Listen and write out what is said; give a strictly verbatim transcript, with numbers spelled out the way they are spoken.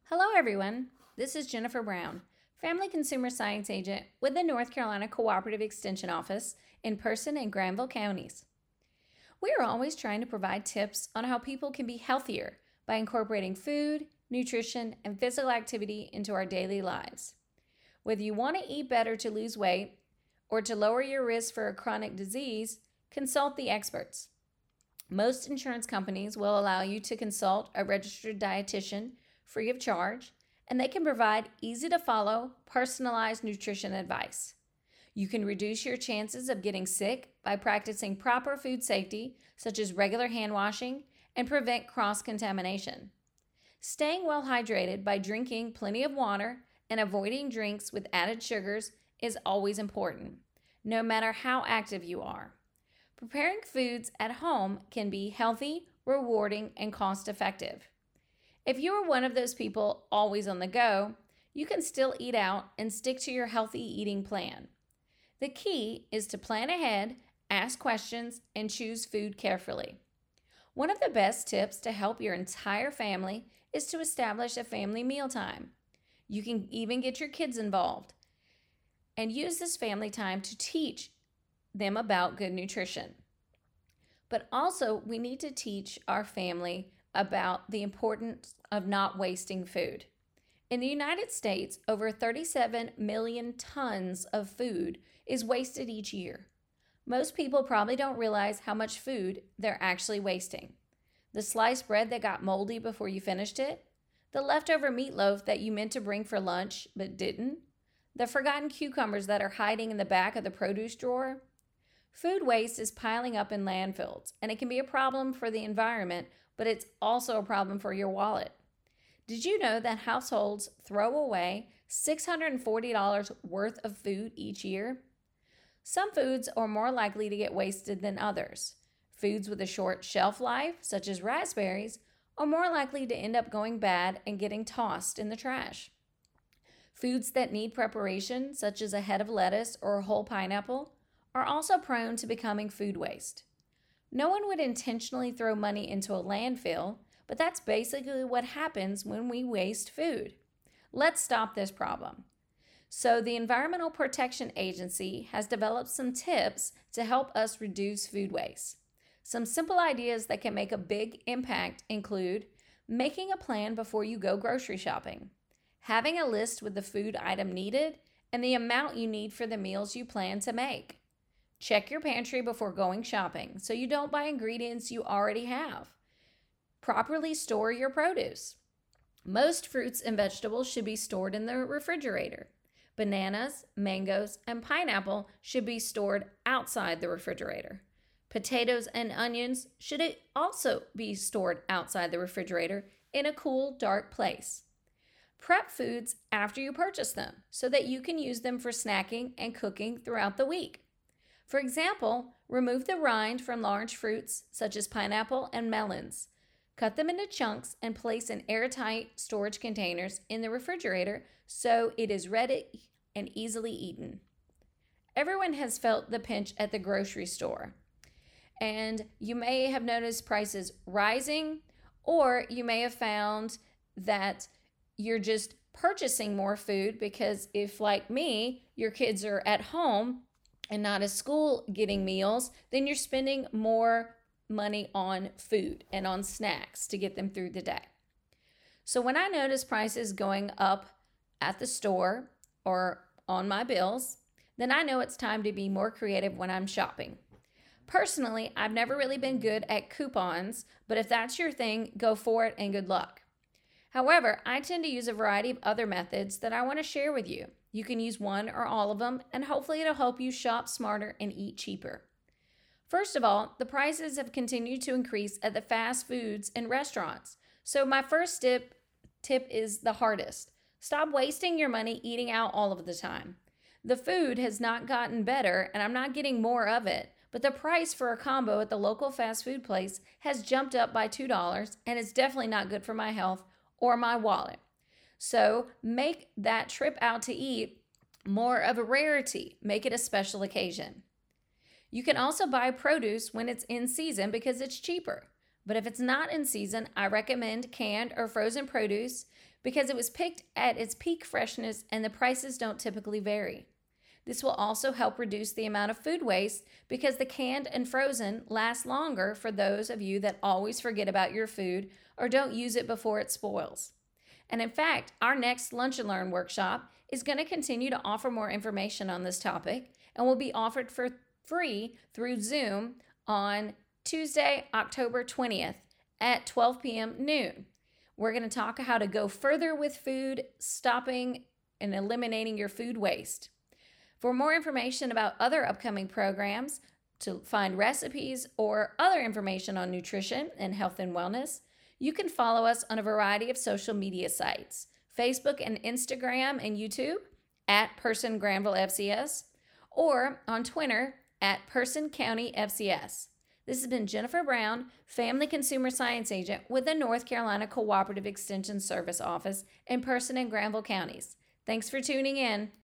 Hello, everyone. This is Jennifer Brown, Family Consumer Science Agent with the North Carolina Cooperative Extension Office in Person and Granville counties. We are always trying to provide tips on how people can be healthier by incorporating food, nutrition, and physical activity into our daily lives. Whether you want to eat better to lose weight or to lower your risk for a chronic disease, consult the experts. Most insurance companies will allow you to consult a registered dietitian free of charge, and they can provide easy to follow, personalized nutrition advice. You can reduce your chances of getting sick by practicing proper food safety, such as regular hand washing, and prevent cross-contamination. Staying well hydrated by drinking plenty of water and avoiding drinks with added sugars is always important, no matter how active you are. Preparing foods at home can be healthy, rewarding, and cost-effective. If you are one of those people always on the go, you can still eat out and stick to your healthy eating plan. The key is to plan ahead, ask questions, and choose food carefully. One of the best tips to help your entire family is to establish a family mealtime. You can even get your kids involved and use this family time to teach them about good nutrition. But also, we need to teach our family about the importance of not wasting food. In the United States, over thirty-seven million tons of food is wasted each year. Most people probably don't realize how much food they're actually wasting. The sliced bread that got moldy before you finished it, the leftover meatloaf that you meant to bring for lunch but didn't, the forgotten cucumbers that are hiding in the back of the produce drawer. Food waste is piling up in landfills, and it can be a problem for the environment, but it's also a problem for your wallet. Did you know that households throw away six hundred forty dollars worth of food each year? Some foods are more likely to get wasted than others. Foods with a short shelf life, such as raspberries, are more likely to end up going bad and getting tossed in the trash. Foods that need preparation, such as a head of lettuce or a whole pineapple, are also prone to becoming food waste. No one would intentionally throw money into a landfill, but that's basically what happens when we waste food. Let's stop this problem. So the Environmental Protection Agency has developed some tips to help us reduce food waste. Some simple ideas that can make a big impact include making a plan before you go grocery shopping, having a list with the food item needed and the amount you need for the meals you plan to make. Check your pantry before going shopping so you don't buy ingredients you already have. Properly store your produce. Most fruits and vegetables should be stored in the refrigerator. Bananas, mangoes, and pineapple should be stored outside the refrigerator. Potatoes and onions should also be stored outside the refrigerator in a cool, dark place. Prep foods after you purchase them so that you can use them for snacking and cooking throughout the week. For example, remove the rind from large fruits such as pineapple and melons. Cut them into chunks and place in airtight storage containers in the refrigerator so it is ready and easily eaten. Everyone has felt the pinch at the grocery store, and you may have noticed prices rising, or you may have found that you're just purchasing more food because if, like me, your kids are at home and not at school getting meals, then you're spending more money on food and on snacks to get them through the day. So when I notice prices going up at the store or on my bills, then I know it's time to be more creative when I'm shopping. Personally, I've never really been good at coupons, but if that's your thing, go for it and good luck. However, I tend to use a variety of other methods that I want to share with you. You can use one or all of them, and hopefully it'll help you shop smarter and eat cheaper. First of all, the prices have continued to increase at the fast foods and restaurants. So my first tip, tip is the hardest. Stop wasting your money eating out all of the time. The food has not gotten better, and I'm not getting more of it, but the price for a combo at the local fast food place has jumped up by two dollars, and it's definitely not good for my health or my wallet. So make that trip out to eat more of a rarity. Make it a special occasion. You can also buy produce when it's in season because it's cheaper. But if it's not in season, I recommend canned or frozen produce because it was picked at its peak freshness and the prices don't typically vary. This will also help reduce the amount of food waste because the canned and frozen last longer for those of you that always forget about your food or don't use it before it spoils. And in fact, our next Lunch and Learn workshop is going to continue to offer more information on this topic and will be offered for free through Zoom on Tuesday, October twentieth at twelve p.m. noon. We're going to talk how to go further with food, stopping and eliminating your food waste. For more information about other upcoming programs, to find recipes or other information on nutrition and health and wellness, you can follow us on a variety of social media sites, Facebook and Instagram and YouTube at Person Granville F C S, or on Twitter at Person County F C S. This has been Jennifer Brown, Family Consumer Science Agent with the North Carolina Cooperative Extension Service Office in Person and Granville counties. Thanks for tuning in.